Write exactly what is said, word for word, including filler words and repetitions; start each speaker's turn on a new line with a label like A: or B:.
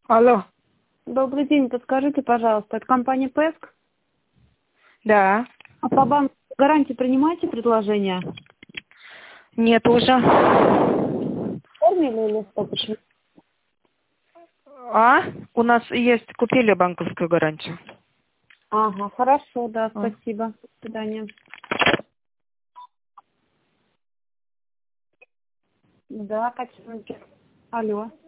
A: Алло.
B: Добрый день, подскажите, пожалуйста, это компания Пэск?
A: Да.
B: А по банку гарантии принимаете предложения?
A: Нет уже.
B: Оформили или что? Почему?
A: А? У нас есть, купили банковскую гарантию.
B: Ага, хорошо, да,
A: А.
B: спасибо. До свидания. Да, Катюньки. Алло.